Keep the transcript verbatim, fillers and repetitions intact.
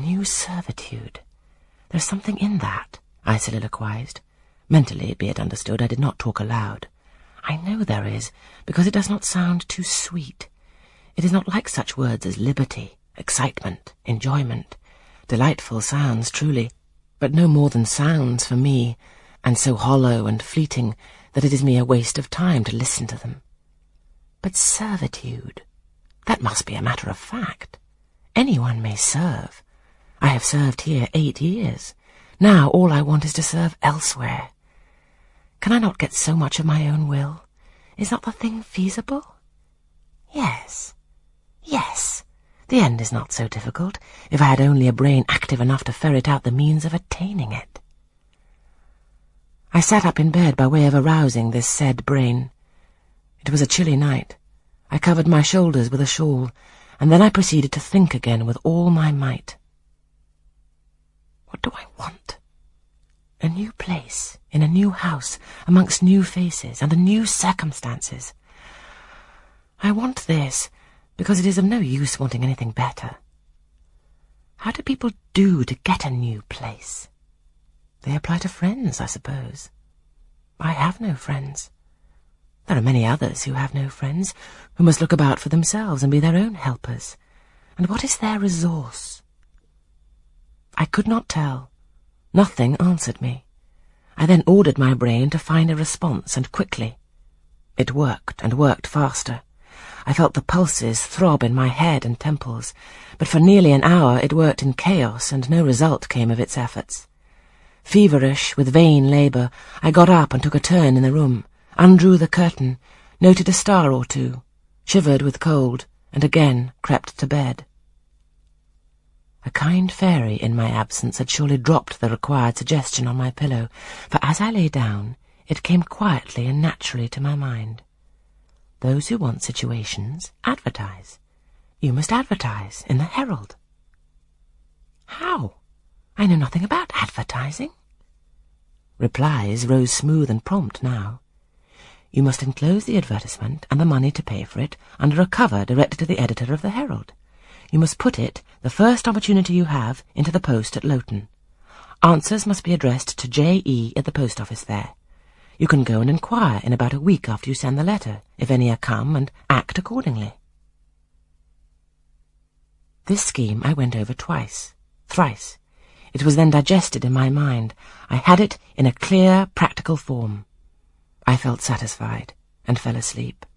new servitude. There's something in that, I soliloquized. Mentally, be it understood, I did not talk aloud. I know there is, because it does not sound too sweet. It is not like such words as liberty, excitement, enjoyment. Delightful sounds, truly, but no more than sounds for me, and so hollow and fleeting that it is mere waste of time to listen to them. But servitude, that must be a matter of fact. Anyone may serve. I have served here eight years. Now all I want is to serve elsewhere. Can I not get so much of my own will? Is not the thing feasible? Yes, yes. The end is not so difficult, if I had only a brain active enough to ferret out the means of attaining it. I sat up in bed by way of arousing this said brain. It was a chilly night. I covered my shoulders with a shawl, and then I proceeded to think again with all my might. What do I want? A new place, in a new house, amongst new faces, under new circumstances. I want this, because it is of no use wanting anything better. How do people do to get a new place? They apply to friends, I suppose. I have no friends. There are many others who have no friends, who must look about for themselves and be their own helpers. And what is their resource? I could not tell. Nothing answered me. I then ordered my brain to find a response, and quickly. It worked, and worked faster. I felt the pulses throb in my head and temples, but for nearly an hour it worked in chaos, and no result came of its efforts. Feverish, with vain labour, I got up and took a turn in the room, undrew the curtain, noted a star or two, shivered with cold, and again crept to bed. A kind fairy in my absence had surely dropped the required suggestion on my pillow, for as I lay down, it came quietly and naturally to my mind. Those who want situations advertise. You must advertise in the Herald. How? I know nothing about advertising. Replies rose smooth and prompt now. You must enclose the advertisement and the money to pay for it under a cover directed to the editor of the Herald. You must put it, the first opportunity you have, into the post at Loughton. Answers must be addressed to J E at the post office there. You can go and inquire in about a week after you send the letter, if any are come, and act accordingly. This scheme I went over twice, thrice. It was then digested in my mind. I had it in a clear, practical form. I felt satisfied, and fell asleep.